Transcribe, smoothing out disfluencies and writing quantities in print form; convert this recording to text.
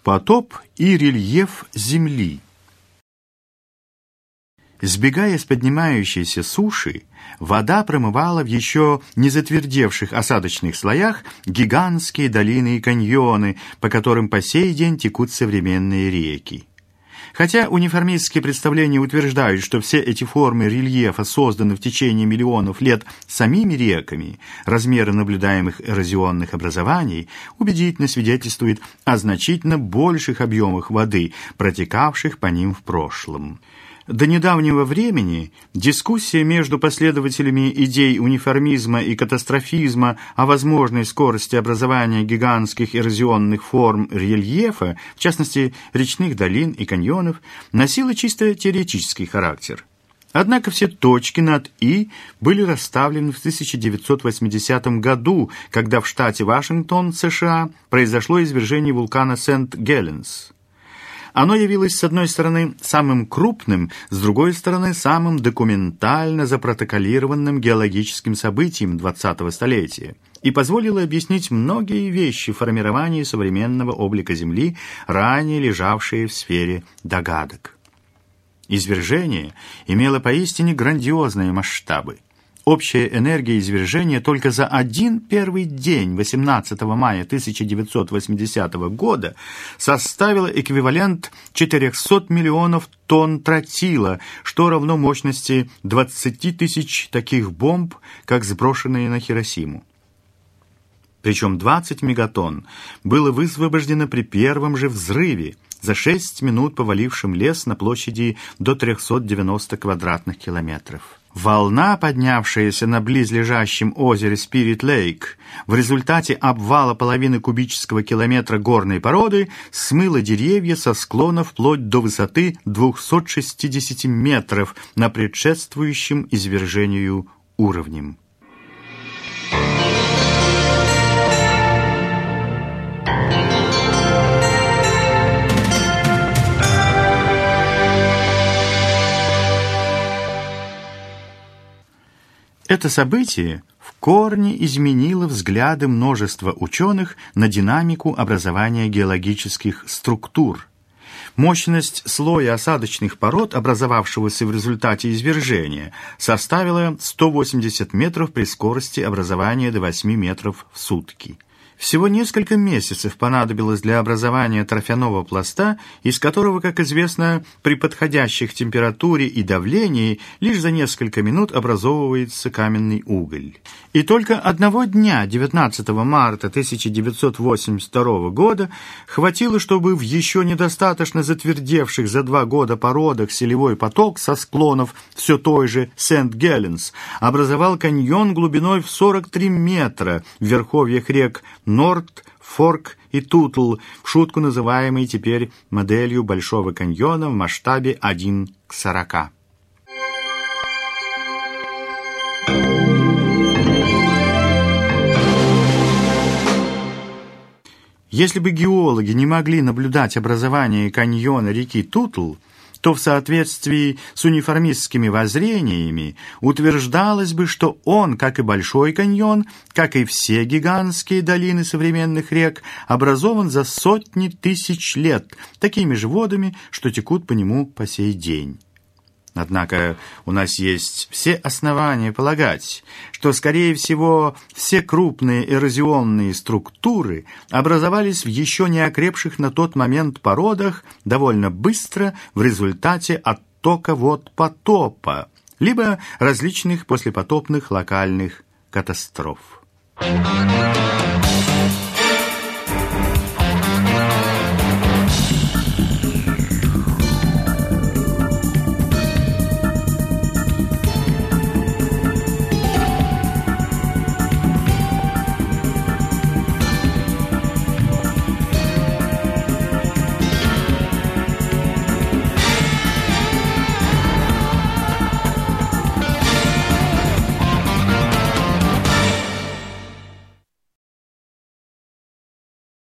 Потоп и рельеф Земли. Сбегая с поднимающейся суши, вода промывала в еще не затвердевших осадочных слоях гигантские долины и каньоны, по которым по сей день текут современные реки. Хотя униформистские представления утверждают, что все эти формы рельефа созданы в течение миллионов лет самими реками, размеры наблюдаемых эрозионных образований убедительно свидетельствуют о значительно больших объемах воды, протекавших по ним в прошлом. До недавнего времени дискуссия между последователями идей униформизма и катастрофизма о возможной скорости образования гигантских эрозионных форм рельефа, в частности речных долин и каньонов, носила чисто теоретический характер. Однако все точки над «и» были расставлены в 1980 году, когда в штате Вашингтон, США, произошло извержение вулкана Сент-Геленс. Оно явилось, с одной стороны, самым крупным, с другой стороны, самым документально запротоколированным геологическим событием 20-го столетия и позволило объяснить многие вещи формирования современного облика Земли, ранее лежавшие в сфере догадок. Извержение имело поистине грандиозные масштабы. Общая энергия извержения только за один первый день 18 мая 1980 года составила эквивалент 400 миллионов тонн тротила, что равно мощности 20 тысяч таких бомб, как сброшенные на Хиросиму. Причем 20 мегатонн было высвобождено при первом же взрыве, за 6 минут повалившим лес на площади до 390 квадратных километров. Волна, поднявшаяся на близлежащем озере Спирит-Лейк, в результате обвала половины кубического километра горной породы смыла деревья со склона вплоть до высоты 260 метров на предшествующем извержению уровнем. Это событие в корне изменило взгляды множества ученых на динамику образования геологических структур. Мощность слоя осадочных пород, образовавшегося в результате извержения, составила 180 метров при скорости образования до 8 метров в сутки. Всего несколько месяцев понадобилось для образования торфяного пласта, из которого, как известно, при подходящих температуре и давлении лишь за несколько минут образовывается каменный уголь. И только одного дня, 19 марта 1982 года, хватило, чтобы в еще недостаточно затвердевших за 2 года породах селевой поток со склонов все той же Сент-Геленс образовал каньон глубиной в 43 метра в верховьях рек Норд, Форк и Тутл, в шутку называемый теперь моделью Большого каньона в масштабе 1:40. Если бы геологи не могли наблюдать образование каньона реки Тутл, то в соответствии с униформистскими воззрениями утверждалось бы, что он, как и Большой каньон, как и все гигантские долины современных рек, образован за сотни тысяч лет такими же водами, что текут по нему по сей день. Однако у нас есть все основания полагать, что, скорее всего, все крупные эрозионные структуры образовались в еще не окрепших на тот момент породах довольно быстро в результате оттока вод потопа, либо различных послепотопных локальных катастроф.